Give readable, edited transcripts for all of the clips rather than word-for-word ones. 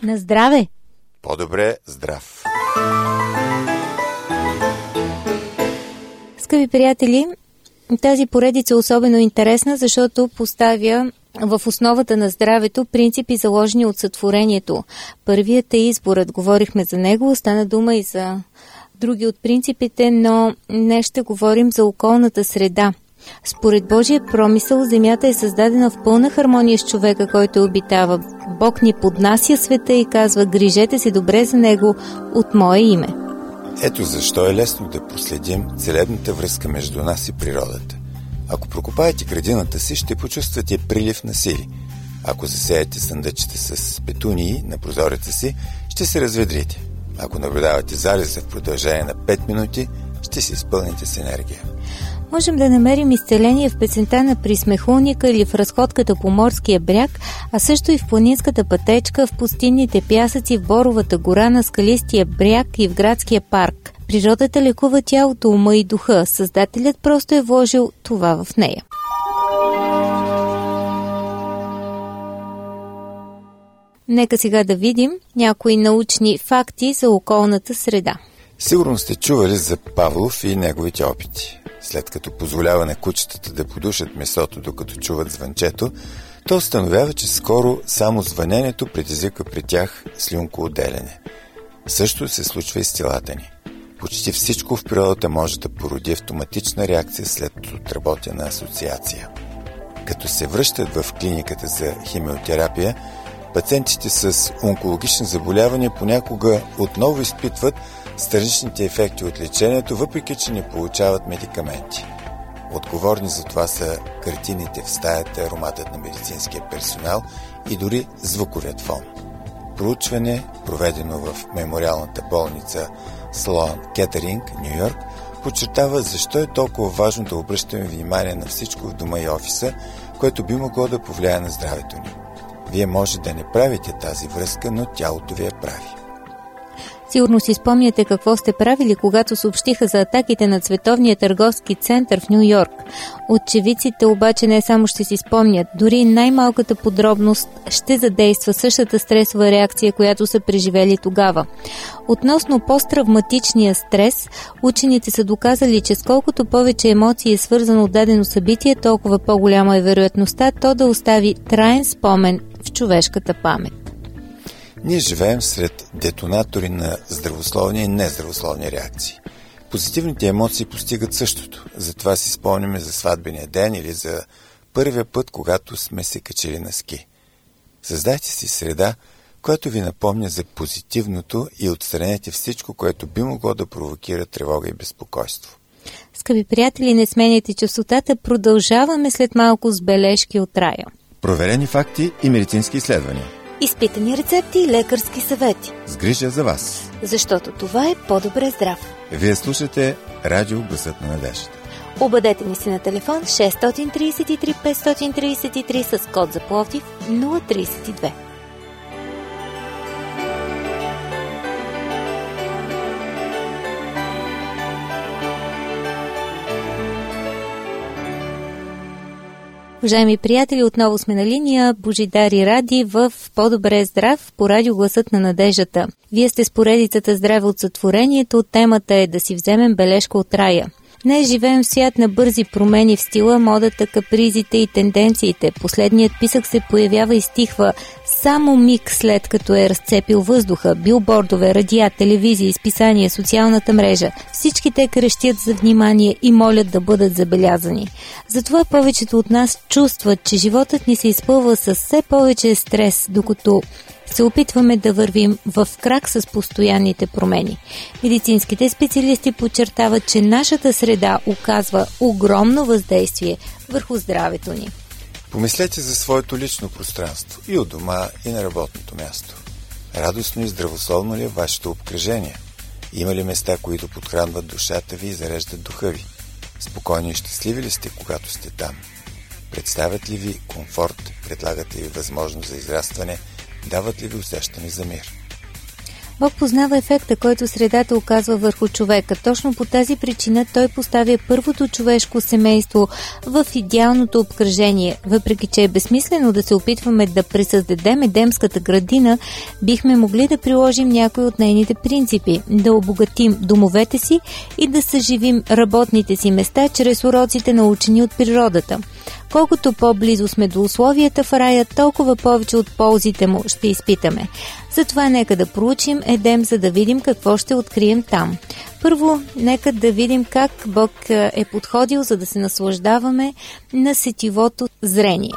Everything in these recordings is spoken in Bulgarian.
На здраве! По-добре здрав! Скъпи приятели, тази поредица е особено интересна, защото поставя в основата на здравето принципи, заложени от сътворението. Първият е изборът. Говорихме за него, стана дума и за други от принципите, но днес ще говорим за околната среда. Според Божия промисъл, земята е създадена в пълна хармония с човека, който обитава. Бог ни поднася света и казва: грижете се добре за него от мое име. Ето защо е лесно да проследим целебната връзка между нас и природата. Ако прокопаете градината си, ще почувствате прилив на сили. Ако засеете съндъчета с петунии на прозореца си, ще се разведрите. Ако наблюдавате залеза в продължение на 5 минути, ще се изпълните с енергия. Можем да намерим изцеление в песента на присмехулника или в разходката по морския бряг, а също и в планинската пътечка, в пустинните пясъци, в боровата гора, на скалистия бряг и в градския парк. Природата лекува тялото, ума и духа. Създателят просто е вложил това в нея. Нека сега да видим някои научни факти за околната среда. Сигурно сте чували за Павлов и неговите опити. След като позволява на кучетата да подушат месото, докато чуват звънчето, то установява, че скоро само звъненето предизвиква при тях слюнкоотделяне. Също се случва и с телата ни. Почти всичко в природата може да породи автоматична реакция след отработена асоциация. Като се връщат в клиниката за химиотерапия, пациентите с онкологични заболявания понякога отново изпитват страничните ефекти от лечението, въпреки че не получават медикаменти. Отговорни за това са картините в стаята, ароматът на медицинския персонал и дори звуковият фон. Проучване, проведено в мемориалната болница Слоан Кетъринг, Ню Йорк, подчертава защо е толкова важно да обръщаме внимание на всичко в дома и офиса, което би могло да повлияе на здравето ни. Вие може да не правите тази връзка, но тялото ви я прави. Сигурно си спомняте какво сте правили, когато съобщиха за атаките на Световния търговски център в Ню Йорк. Очевидците обаче не само ще си спомнят, дори най-малката подробност ще задейства същата стресова реакция, която са преживели тогава. Относно посттравматичния стрес, учените са доказали, че с колкото повече емоции е свързано от дадено събитие, толкова по-голяма е вероятността то да остави траен спомен в човешката памет. Ние живеем сред детонатори на здравословни и нездравословни реакции. Позитивните емоции постигат същото. Затова си спомняме за сватбения ден или за първия път, когато сме се качили на ски. Създайте си среда, която ви напомня за позитивното и отстранете всичко, което би могло да провокира тревога и безпокойство. Скъпи приятели, не сменяйте честотата. Продължаваме след малко с бележки от рая. Проверени факти и медицински изследвания. Изпитани рецепти и лекарски съвети. С грижа за вас. Защото това е по-добре здрав. Вие слушате Радио Гласът на надеждата. Обадете ни се на телефон 633 533 с код за Пловдив 032. Уважаеми приятели, отново сме на линия Божидар и Ради в По-добре здрав по радио Гласът на надеждата. Вие сте с поредицата Здраве от сътворението. Темата е да си вземем бележка от рая. Днес живеем в свят на бързи промени в стила, модата, капризите и тенденциите. Последният писък се появява и стихва само миг след като е разцепил въздуха. Билбордове, радиа, телевизия, изписания, социалната мрежа. Всички те крещят за внимание и молят да бъдат забелязани. Затова повечето от нас чувстват, че животът ни се изпълва с все повече стрес, докато се опитваме да вървим в крак с постоянните промени. Медицинските специалисти подчертават, че нашата среда оказва огромно въздействие върху здравето ни. Помислете за своето лично пространство и у дома, и на работното място. Радостно и здравословно ли е вашето обкръжение? Има ли места, които подхранват душата ви и зареждат духа ви? Спокойни и щастливи ли сте, когато сте там? Представят ли ви комфорт, предлагат ли ви възможност за израстване, дават ли ви усещане за мир? Бог познава ефекта, който средата оказва върху човека. Точно по тази причина той поставя първото човешко семейство в идеалното обкръжение. Въпреки че е безсмислено да се опитваме да пресъздадем Едемската градина, бихме могли да приложим някои от нейните принципи, да обогатим домовете си и да съживим работните си места чрез уроците, научени от природата. Колкото по-близо сме до условията в рая, толкова повече от ползите му ще изпитаме. Затова нека да проучим Едем, за да видим какво ще открием там. Първо, нека да видим как Бог е подходил, за да се наслаждаваме на сетивото зрение.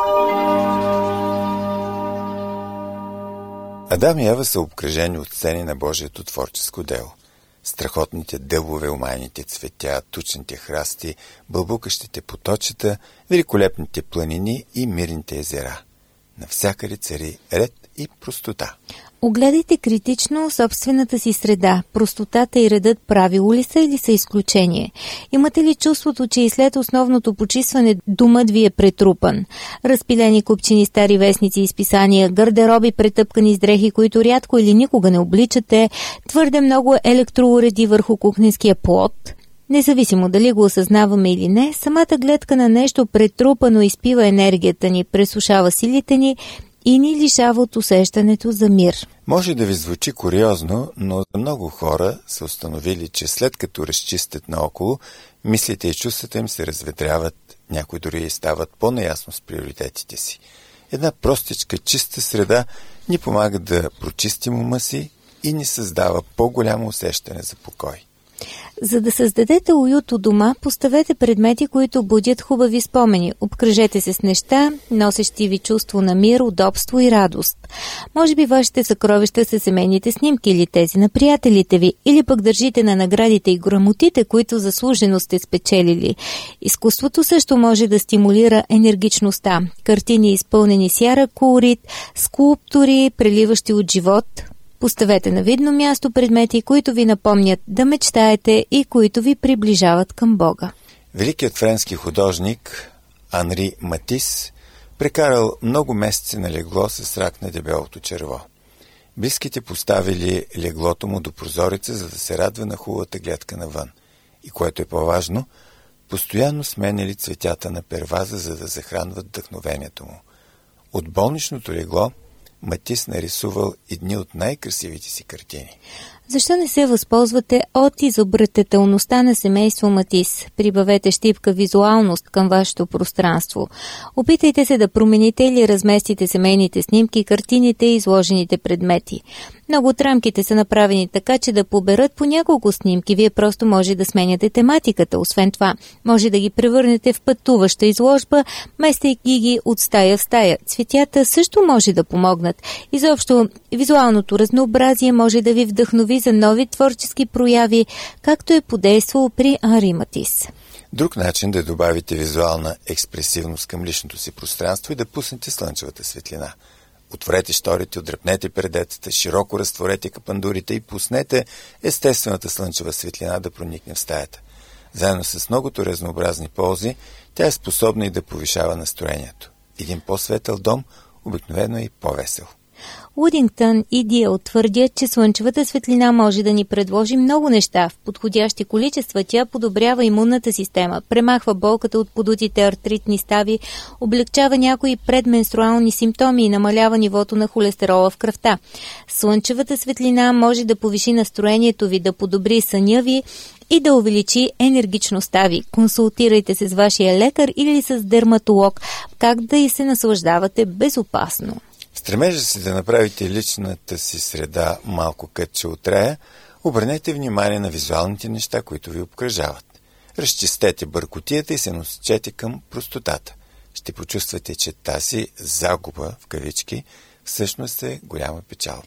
Адам и Ева са обкръжени от сцени на Божието творческо дело. Страхотните дъбове, умайните цветя, тучните храсти, бълбукащите поточета, великолепните планини и мирните езера. Навсякъде цари ред и простота. Огледайте критично собствената си среда. Простотата и редът правило ли са или са изключение? Имате ли чувството, че и след основното почистване домът ви е претрупан? Разпилени купчини стари вестници и списания, гардероби претъпкани с дрехи, които рядко или никога не обличате, твърде много електроуреди върху кухненския плот. Независимо дали го осъзнаваме или не, самата гледка на нещо претрупано изпива енергията ни, пресушава силите ни и ни лишава от усещането за мир. Може да ви звучи куриозно, но много хора са установили, че след като разчистят наоколо, мислите и чувствата им се разветряват, някои дори стават по-наясно с приоритетите си. Една простичка, чиста среда ни помага да прочистим ума си и ни създава по-голямо усещане за покой. За да създадете уют у дома, поставете предмети, които будят хубави спомени. Обкръжете се с неща, носещи ви чувство на мир, удобство и радост. Може би вашите съкровища са семейните снимки или тези на приятелите ви, или пък държите на наградите и грамотите, които заслужено сте спечелили. Изкуството също може да стимулира енергичността. Картини, изпълнени с ярък колорит, скулптури, преливащи от живот. Поставете на видно място предмети, които ви напомнят да мечтаете и които ви приближават към Бога. Великият френски художник Анри Матис прекарал много месеци на легло с рак на дебелото черво. Близките поставили леглото му до прозореца, за да се радва на хубавата гледка навън. И което е по-важно, постоянно сменяли цветята на перваза, за да захранват вдъхновението му. От болничното легло Матис нарисувал едни от най-красивите си картини. Защо не се възползвате от изобретателността на семейство Матис? Прибавете щипка визуалност към вашето пространство. Опитайте се да промените или разместите семейните снимки, картините и изложените предмети. Много от рамките са направени така, че да поберат по няколко снимки. Вие просто може да сменяте тематиката. Освен това, може да ги превърнете в пътуваща изложба, местейки ги от стая в стая. Цветята също може да помогнат. Изобщо, визуалното разнообразие може да ви вдъхнови за нови творчески прояви, както е подействало при Анри Матис. Друг начин да добавите визуална експресивност към личното си пространство и да пуснете слънчевата светлина. Отворете щорите, отдръпнете пердетата, широко разтворете капандурите и пуснете естествената слънчева светлина да проникне в стаята. Заедно с многото разнообразни ползи, тя е способна и да повишава настроението. Един по-светъл дом обикновено е и по-весел. Удингтън и Диел твърдят, че слънчевата светлина може да ни предложи много неща. В подходящи количества тя подобрява имунната система, премахва болката от подутите артритни стави, облегчава някои предменструални симптоми и намалява нивото на холестерола в кръвта. Слънчевата светлина може да повиши настроението ви, да подобри съня ви и да увеличи енергичността ви. Консултирайте се с вашия лекар или с дерматолог, как да и се наслаждавате безопасно. Стремежа си да направите личната си среда малко кътче от рая, обърнете внимание на визуалните неща, които ви обкръжават. Разчистете бъркотията и се насочете към простотата. Ще почувствате, че тази загуба, в кавички, всъщност е голяма печалба.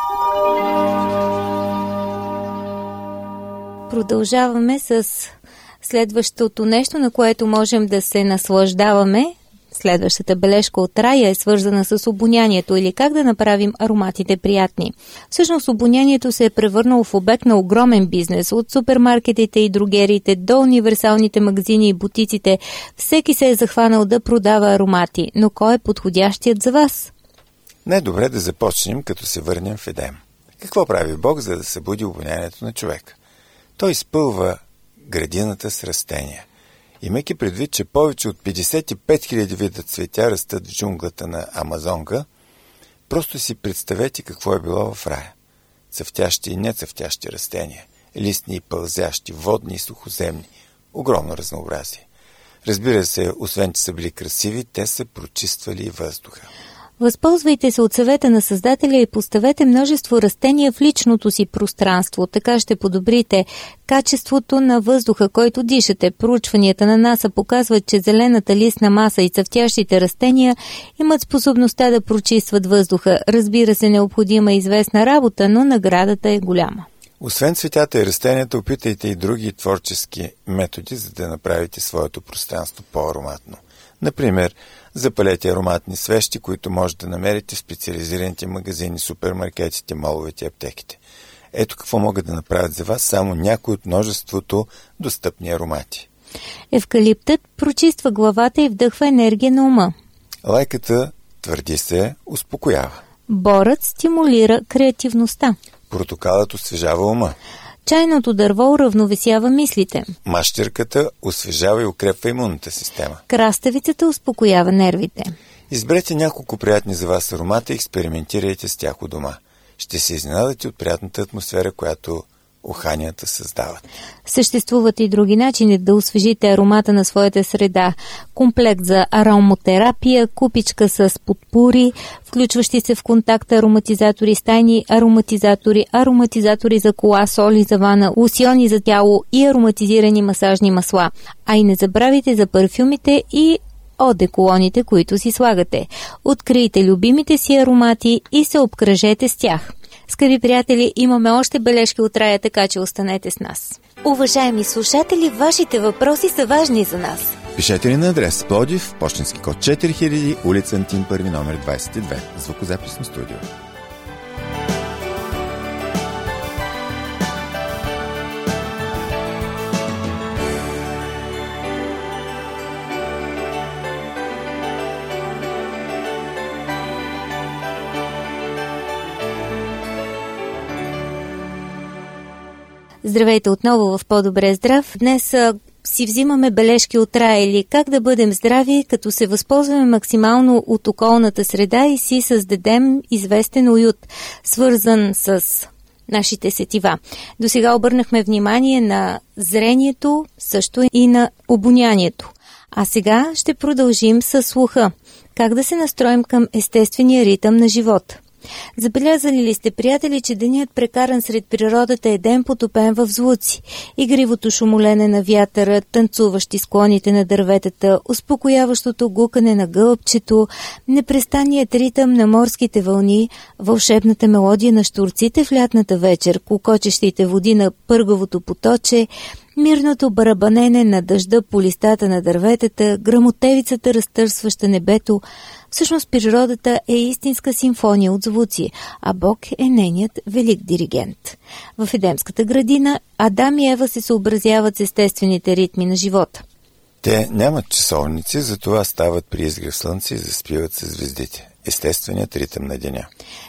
Продължаваме с следващото нещо, на което можем да се наслаждаваме. Следващата бележка от рая е свързана с обонянието или как да направим ароматите приятни. Всъщност обонянието се е превърнало в обект на огромен бизнес. От супермаркетите и дрогериите до универсалните магазини и бутиците. Всеки се е захванал да продава аромати. Но кой е подходящият за вас? Не е добре да започнем, като се върнем в Едем. Какво прави Бог, за да събуди обонянието на човека? Той изпълва градината с растения. Имайки предвид, че повече от 55 000 вида цветя растат в джунглата на Амазонка, просто си представете какво е било в рая. Цъфтящи и нецъфтящи растения, листни и пълзящи, водни и сухоземни. Огромно разнообразие. Разбира се, освен че са били красиви, те са прочиствали въздуха. Възползвайте се от съвета на Създателя и поставете множество растения в личното си пространство. Така ще подобрите качеството на въздуха, който дишате. Проучванията на НАСА показват, че зелената листна маса и цъфтящите растения имат способността да прочистват въздуха. Разбира се, необходима е известна работа, но наградата е голяма. Освен цветята и растенията, опитайте и други творчески методи, за да направите своето пространство по-ароматно. Например, запалете ароматни свещи, които може да намерите в специализираните магазини, супермаркетите, моловете и аптеките. Ето какво могат да направят за вас само някои от множеството достъпни аромати. Евкалиптът прочиства главата и вдъхва енергия на ума. Лайката, твърди се, успокоява. Борът стимулира креативността. Портокалът освежава ума. Чайното дърво уравновесява мислите. Мащерката освежава и укрепва имунната система. Краставицата успокоява нервите. Изберете няколко приятни за вас аромата и експериментирайте с тях у дома. Ще се изненадате от приятната атмосфера, която уханията създават. Съществуват и други начини да освежите аромата на своята среда. Комплект за ароматерапия, купичка с подпури, включващи се в контакт ароматизатори, стайни ароматизатори, ароматизатори за кола, соли за вана, лосьони за тяло и ароматизирани масажни масла. А и не забравяйте за парфюмите и одеколоните, които си слагате. Открийте любимите си аромати и се обкръжете с тях. Скъпи приятели, имаме още бележки от рая, така че останете с нас. Уважаеми слушатели, вашите въпроси са важни за нас. Пишете ни на адрес Пловдив, пощенски код 4000, улица Антим 1, номер 22, звукозаписно студио. Здравейте отново в По-добре здрав. Днес си взимаме бележки от рая или как да бъдем здрави, като се възползваме максимално от околната среда и си създадем известен уют, свързан с нашите сетива. Досега обърнахме внимание на зрението, също и на обонянието. А сега ще продължим с слуха. Как да се настроим към естествения ритъм на живота? Забелязали ли сте, приятели, че денят прекаран сред природата е ден потопен в звуци? Игривото шумолене на вятъра, танцуващи склоните на дърветата, успокояващото гукане на гълъбчето, непрестанният ритъм на морските вълни, вълшебната мелодия на щурците в лятната вечер, кокочещите води на пърговото поточе, мирното барабанене на дъжда по листата на дърветата, гръмотевицата, разтърсваща небето. Всъщност природата е истинска симфония от звуци, а Бог е нейният велик диригент. В Едемската градина Адам и Ева се съобразяват с естествените ритми на живота. Те нямат часовници, затова стават при изгрев слънце и заспиват със звездите. Естественият ритъм на деня.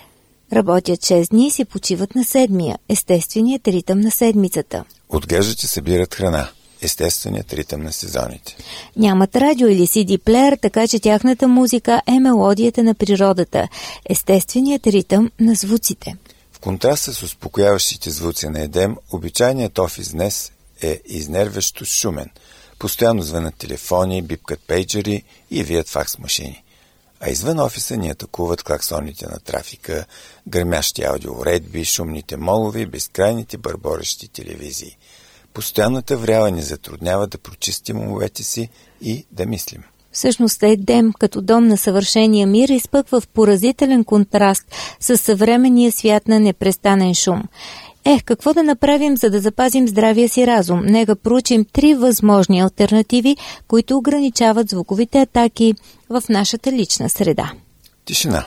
Работят 6 дни и се почиват на 7-я, естественият ритъм на седмицата. Отглеждат и събират храна. Естественият ритъм на сезоните. Нямат радио или CD-плеер, така че тяхната музика е мелодията на природата. Естественият ритъм на звуците. В контраст с успокояващите звуци на Едем, обичайният офис днес е изнервящо шумен. Постоянно звънят телефони, бипкат пейджери и вият факс машини. А извън офиса ни атакуват клаксоните на трафика, гърмящи аудиоуредби, шумните молове и безкрайните бърборещи телевизии. Постоянната врява ни затруднява да прочистим умовете си и да мислим. Всъщност Едем, като дом на съвършения мир, изпъква в поразителен контраст с съвременния свят на непрестанен шум. Какво да направим, за да запазим здравия си разум? Нека проучим 3 възможни алтернативи, които ограничават звуковите атаки в нашата лична среда. Тишина.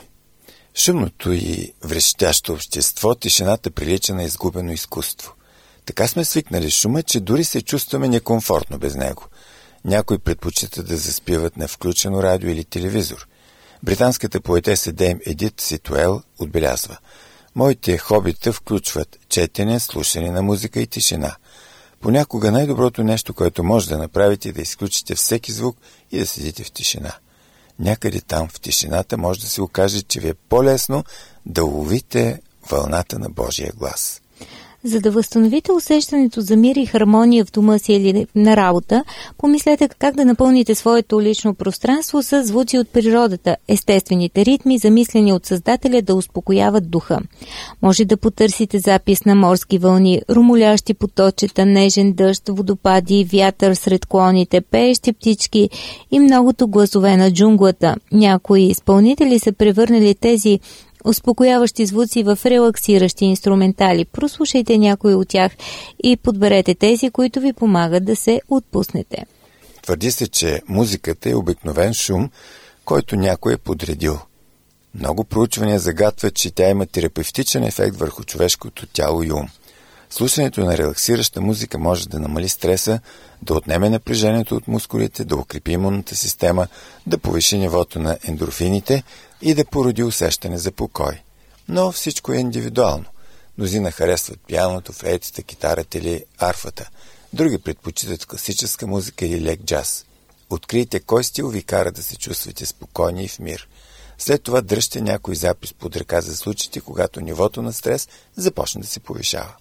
Шумното и врещящо общество, тишината прилича на изгубено изкуство. Така сме свикнали шума, че дори се чувстваме некомфортно без него. Някои предпочитат да заспиват на включено радио или телевизор. Британската поетеса Дейм Едит Ситуел отбелязва: Моите хобита включват четене, слушане на музика и тишина. Понякога най-доброто нещо, което може да направите, е да изключите всеки звук и да седите в тишина. Някъде там в тишината може да се окаже, че ви е по-лесно да уловите вълната на Божия глас. За да възстановите усещането за мир и хармония в дома си или на работа, помислете как да напълните своето лично пространство с звуци от природата, естествените ритми, замислени от Създателя да успокояват духа. Може да потърсите запис на морски вълни, румолящи поточета, нежен дъжд, водопади, вятър сред клоните, пеещи птички и многото гласове на джунглата. Някои изпълнители са превърнали тези успокояващи звуци в релаксиращи инструментали. Прослушайте някои от тях и подберете тези, които ви помагат да се отпуснете. Твърди се, че музиката е обикновен шум, който някой е подредил. Много проучвания загатват, че тя има терапевтичен ефект върху човешкото тяло и ум. Слушането на релаксираща музика може да намали стреса, да отнеме напрежението от мускулите, да укрепи имунната система, да повиши нивото на ендорфините и да породи усещане за покой. Но всичко е индивидуално. Мнозина харесват пианото, флейтата, китарата или арфата. Други предпочитат класическа музика или лек джаз. Открийте кой стил ви кара да се чувствате спокойни и в мир. След това дръжте някой запис под ръка за случаите, когато нивото на стрес започне да се повишава.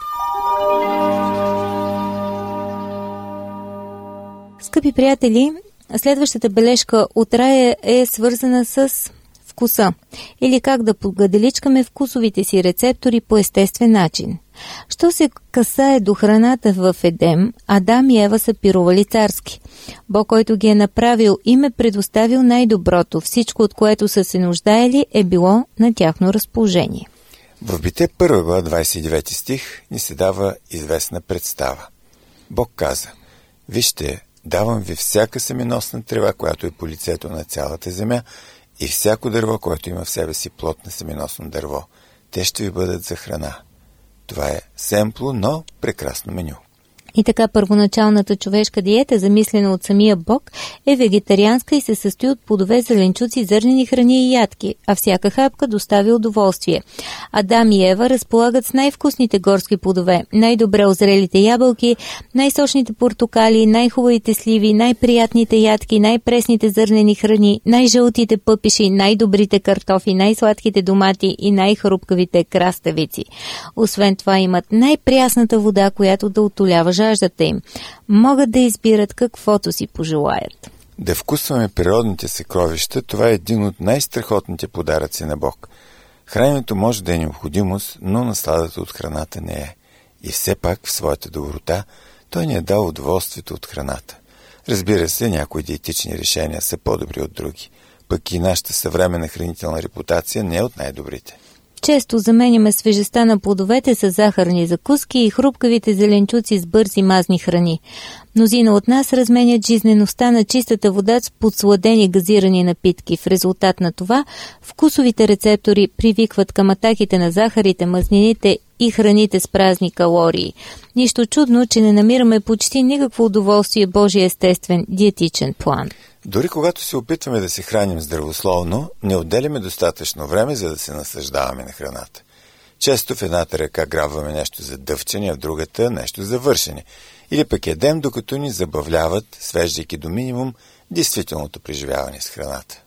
Скъпи приятели, следващата бележка от рая е свързана с вкуса или как да подгаделичкаме вкусовите си рецептори по естествен начин. Що се касае до храната в Едем, Адам и Ева са пирували царски. Бог, който ги е направил, им е предоставил най-доброто. Всичко, от което са се нуждаели, е било на тяхно разположение. В Битие 1 глава 29 стих ни се дава известна представа. Бог каза: вижте, давам ви всяка семеносна трева, която е по лицето на цялата земя, и всяко дърво, което има в себе си плод на семеносно дърво. Те ще ви бъдат за храна. Това е семпло, но прекрасно меню. И така първоначалната човешка диета, замислена от самия Бог, е вегетарианска и се състои от плодове, зеленчуци, зърнени храни и ядки, а всяка хапка доставя удоволствие. Адам и Ева разполагат с най-вкусните горски плодове, най-добре озрелите ябълки, най-сочните портокали, най-хубавите сливи, най-приятните ядки, най-пресните зърнени храни, най-жълтите пъпиши, най-добрите картофи, най-сладките домати и най-хрупкавите краставици. Освен това имат най-прясната вода, която да утолява жаждата им. Могат да избират каквото си пожелаят. Да вкусваме природните съкровища, това е един от най-страхотните подаръци на Бог. Храненето може да е необходимост, но насладата от храната не е. И все пак в своята доброта Той ни е дал удоволствието от храната. Разбира се, някои диетични решения са по-добри от други. Пък и нашата съвременна хранителна репутация не е от най-добрите. Често заменяме свежестта на плодовете с захарни закуски и хрупкавите зеленчуци с бързи мазни храни. Мнозина от нас разменят жизнеността на чистата вода с подсладени газирани напитки. В резултат на това вкусовите рецептори привикват към атаките на захарите, мазнините и храните с празни калории. Нищо чудно, че не намираме почти никакво удоволствие Божия естествен диетичен план. Дори когато се опитваме да се храним здравословно, не отделяме достатъчно време, за да се наслаждаваме на храната. Често в едната ръка грабваме нещо за дъвчене, а в другата нещо за вършене. Или пък ядем, докато ни забавляват, свеждайки до минимум действителното преживяване с храната.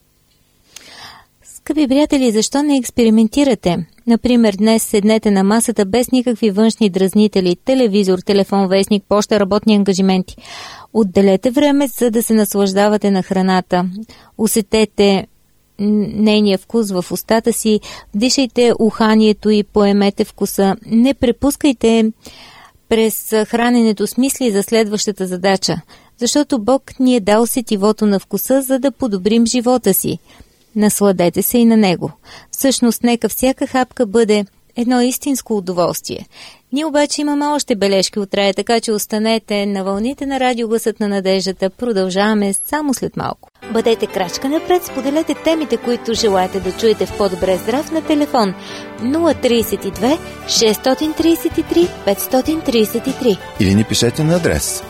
Скъпи приятели, защо не експериментирате? Например, днес седнете на масата без никакви външни дразнители, телевизор, телефон, вестник, поща, работни ангажименти. Отделете време, за да се наслаждавате на храната. Усетете нейния вкус в устата си, вдишайте уханието и поемете вкуса. Не препускайте през храненето с мисли за следващата задача, защото Бог ни е дал сетивото на вкуса, за да подобрим живота си. Насладете се и на него. Всъщност, нека всяка хапка бъде едно истинско удоволствие. Ние обаче имаме още бележки от рая, така че останете на вълните на радио Гласът на надеждата. Продължаваме само след малко. Бъдете крачка напред, споделете темите, които желаете да чуете в По-добре здрав на телефон 032 633 533. Или ни пишете на адрес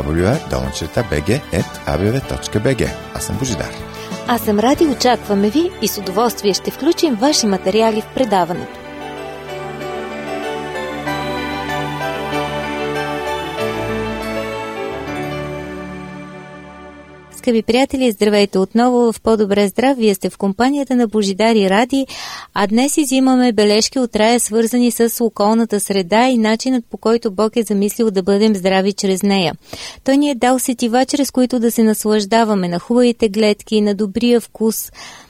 awr@abv.bg. Аз съм Божидар. Аз съм Ради, очакваме ви и с удоволствие ще включим ваши материали в предаването. Скъпи приятели, здравейте отново в По-добре здрав. Вие сте в компанията на Божидар и Ради, а днес изимаме бележки от рая, свързани с околната среда и начинът, по който Бог е замислил да бъдем здрави чрез нея. Той ни е дал сетива, чрез които да се наслаждаваме на хубавите гледки, на добрия вкус,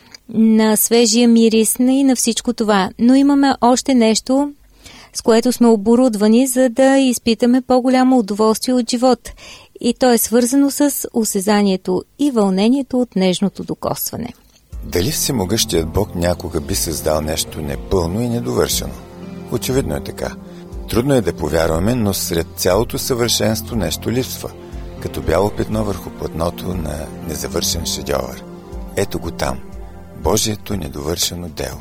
на свежия мирис и на всичко това. Но имаме още нещо, с което сме оборудвани, за да изпитаме по-голямо удоволствие от живот. И то е свързано с осезанието и вълнението от нежното докосване. Дали всемогъщият Бог някога би създал нещо непълно и недовършено? Очевидно е така. Трудно е да повярваме, но сред цялото съвършенство нещо липсва, като бяло петно върху платното на незавършен шедьовър. Ето го там, Божието недовършено дело.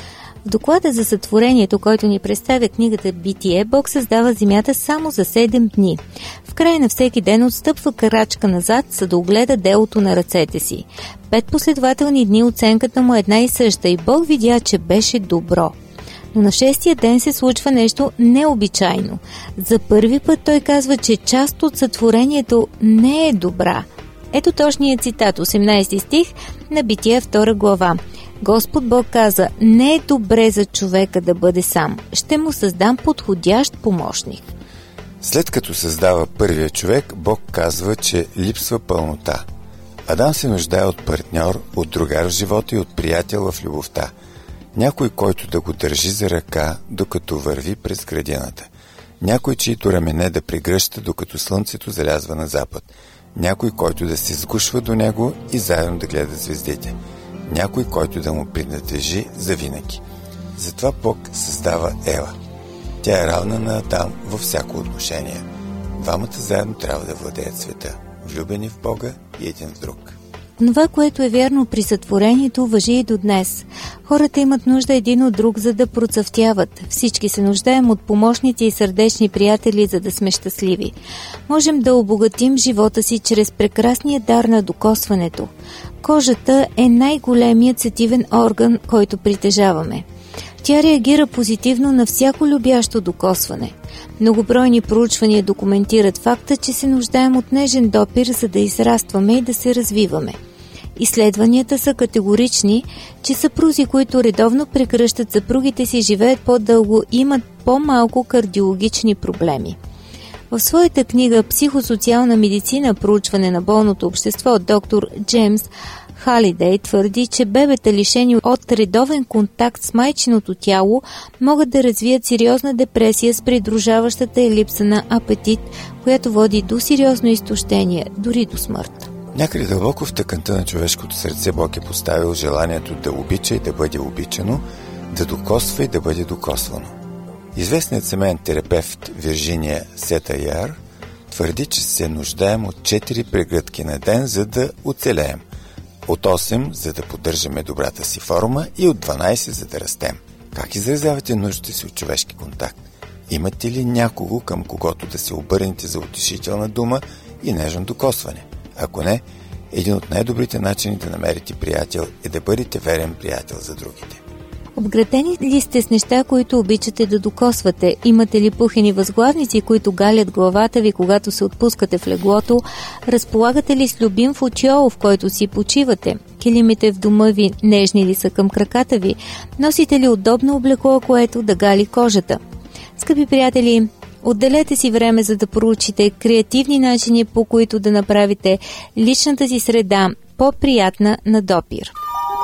В доклада за сътворението, който ни представя книгата Битие, Бог създава земята само за 7 дни. В края на всеки ден отстъпва крачка назад, за да огледа делото на ръцете си. 5 последователни дни оценката му е една и съща и Бог видя, че беше добро. Но на 6-тия ден се случва нещо необичайно. За първи път той казва, че част от сътворението не е добра. Ето точният цитат, 18 стих на Битие 2 глава. Господ Бог каза: не е добре за човека да бъде сам. Ще му създам подходящ помощник. След като създава първия човек, Бог казва, че липсва пълнота. Адам се нуждае от партньор, от другар в живота и от приятел в любовта. Някой, който да го държи за ръка, докато върви през градината. Някой, чието рамене да прегръща, докато слънцето залязва на запад. Някой, който да се сгушва до него и заедно да гледа звездите. Някой, който да му принадлежи завинаги. Затова Бог създава Ева. Тя е равна на Адам във всяко отношение. Двамата заедно трябва да владеят света, влюбени в Бога и един в друг. Това, което е вярно при сътворението, важи и до днес. Хората имат нужда един от друг, за да процъфтяват. Всички се нуждаем от помощници и сърдечни приятели, за да сме щастливи. Можем да обогатим живота си чрез прекрасния дар на докосването. Кожата е най-големият сетивен орган, който притежаваме. Тя реагира позитивно на всяко любящо докосване. Многобройни проучвания документират факта, че се нуждаем от нежен допир, за да израстваме и да се развиваме. Изследванията са категорични, че съпрузи, които редовно прекръщат съпругите си, живеят по-дълго и имат по-малко кардиологични проблеми. В своята книга «Психосоциална медицина. Проучване на болното общество» доктор Джеймс Халидей твърди, че бебета, лишени от редовен контакт с майчиното тяло, могат да развият сериозна депресия с придружаващата липса на апетит, която води до сериозно изтощение, дори до смърт. Някъде дълбоко в тъканта на човешкото сърце Бог е поставил желанието да обича и да бъде обичано, да докосва и да бъде докосвано. Известният семейен терапевт Вирджиния Сетайар твърди, че се нуждаем от 4 прегръдки на ден, за да оцелеем. От 8, за да поддържаме добрата си форма, и от 12, за да растем. Как изразявате нуждите си от човешки контакт? Имате ли някого, към когото да се обърнете за утешителна дума и нежно докосване? Ако не, един от най-добрите начини да намерите приятел е да бъдете верен приятел за другите. Обградени ли сте с неща, които обичате да докосвате? Имате ли пухени възглавници, които галят главата ви, когато се отпускате в леглото? Разполагате ли с любим футиол, в който си почивате? Килимите в дома ви нежни ли са към краката ви? Носите ли удобно облекло, което да гали кожата? Скъпи приятели, отделете си време, за да проучите креативни начини, по които да направите личната си среда по-приятна на допир.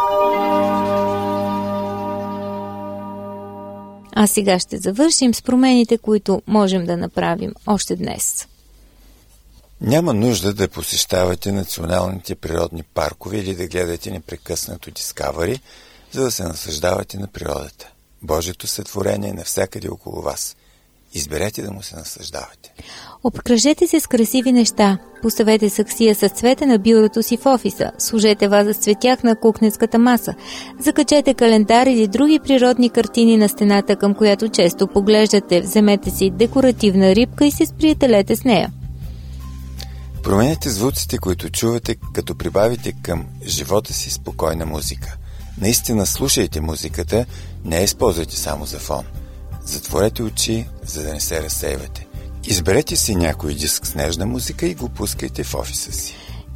А сега ще завършим с промените, които можем да направим още днес. Няма нужда да посещавате националните природни паркове или да гледате непрекъснато Discovery, за да се наслаждавате на природата. Божието сътворение е навсякъде около вас. Изберете да му се наслаждавате. Обкръжете се с красиви неща. Поставете саксия с цвете на бюрото си в офиса. Сложете ваза с цветях на кухненската маса. Закачете календар или други природни картини на стената, към която често поглеждате. Вземете си декоративна рибка и се сприятелете с нея. Променете звуците, които чувате, като прибавите към живота си спокойна музика. Наистина слушайте музиката, не я използвайте само за фон. Затворете очи, за да не се разсейвате. Изберете си някой диск с нежна музика и го пускайте в офиса си.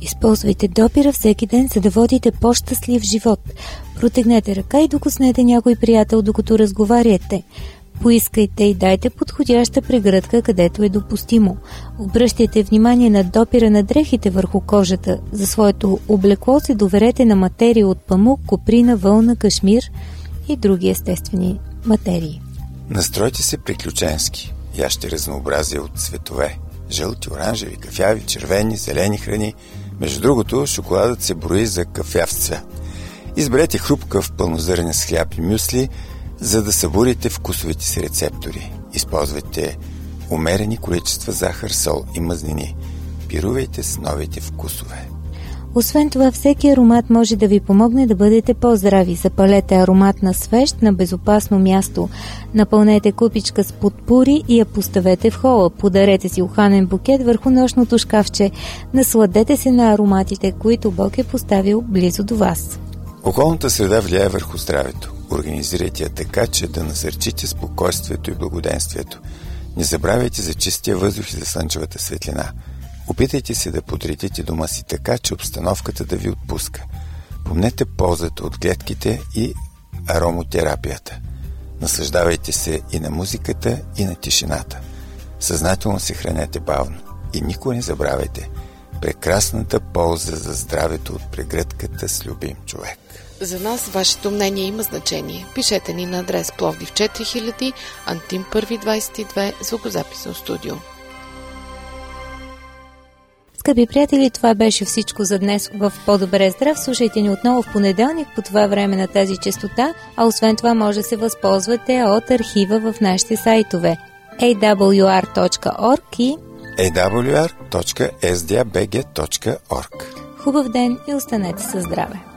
Използвайте допира всеки ден, за да водите по-щастлив живот. Протегнете ръка и докоснете някой приятел, докато разговаряте. Поискайте и дайте подходяща прегръдка, където е допустимо. Обръщайте внимание на допира на дрехите върху кожата. За своето облекло се доверете на материи от памук, коприна, вълна, кашмир и други естествени материи. Настройте се приключенски. Яжте разнообразие от цветове. Жълти, оранжеви, кафяви, червени, зелени храни. Между другото, шоколадът се брои за кафяв цвят. Изберете хрупкав пълнозърнен с хляб и мюсли, за да събудите вкусовите си рецептори. Използвайте умерени количества захар, сол и мазнини. Пирувайте с новите вкусове. Освен това, всеки аромат може да ви помогне да бъдете по-здрави. Запалете аромат на свещ на безопасно място. Напълнете купичка с потпури и я поставете в хола. Подарете си уханен букет върху нощното шкафче. Насладете се на ароматите, които Бог е поставил близо до вас. Околната среда влияе върху здравето. Организирайте я така, че да насърчите спокойствието и благоденствието. Не забравяйте за чистия въздух и за слънчевата светлина. Опитайте се да подредите дома си така, че обстановката да ви отпуска. Помнете ползата от гледките и аромотерапията. Наслаждавайте се и на музиката, и на тишината. Съзнателно се хранете бавно. И никога не забравяйте прекрасната полза за здравето от прегръдката с любим човек. За нас вашето мнение има значение. Пишете ни на адрес Пловдив 4000, Антим 1 22, звукозаписно студио. Скъпи приятели, това беше всичко за днес в По-добре здрав. Слушайте ни отново в понеделник по това време на тази честота, а освен това може да се възползвате от архива в нашите сайтове awr.org и awr.sdabg.org. Хубав ден и останете със здраве!